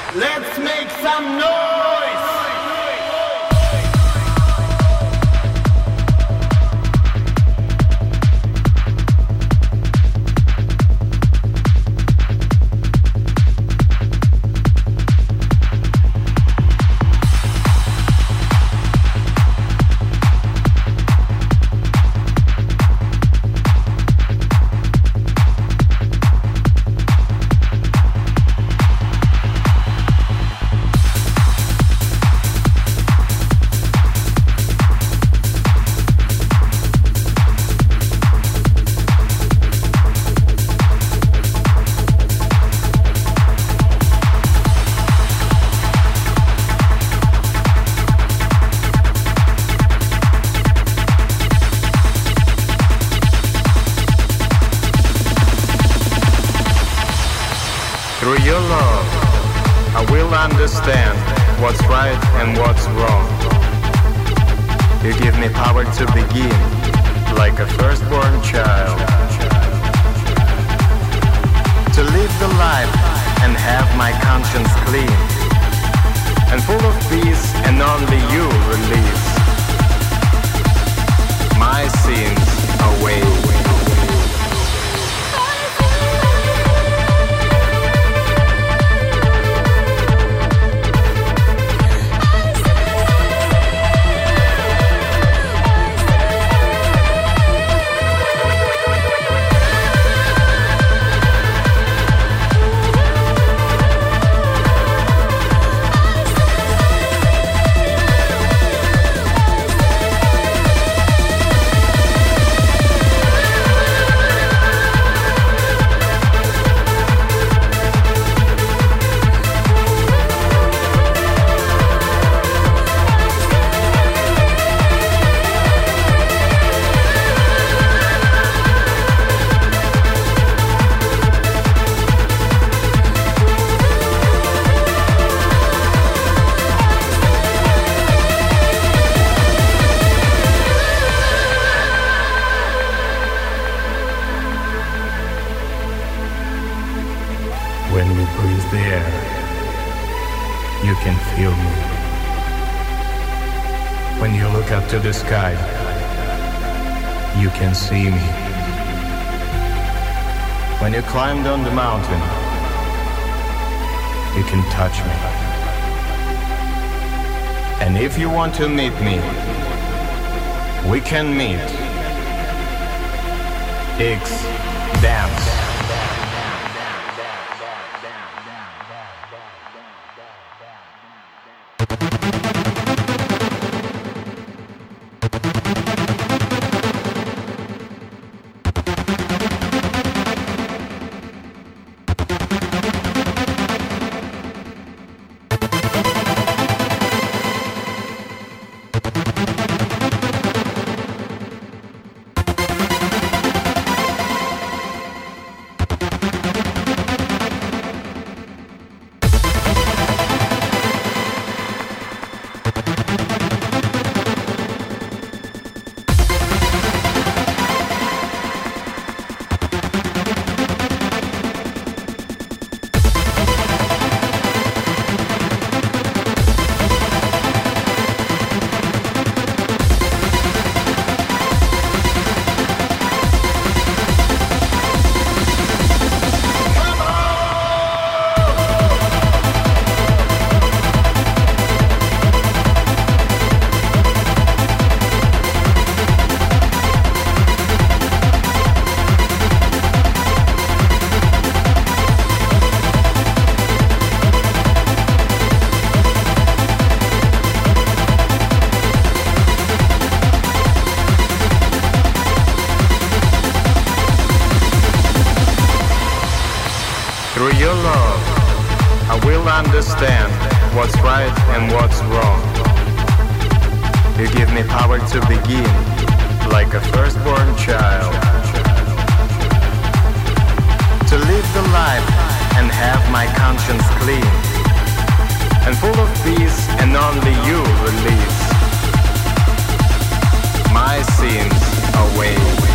Let's make some noise! Through your love, I will understand what's right and what's wrong. You give me power to begin, like a firstborn child. To live the life and have my conscience clean, and full of peace and only you release my sins away. When you breathe the air, you can feel me. When you look up to the sky, you can see me. When you climbed on the mountain, you can touch me. And if you want to meet me, we can meet. X Dance. Through your love, I will understand what's right and what's wrong. You give me power to begin, like a firstborn child. To live the life and have my conscience clean, and full of peace and only you release my sins away.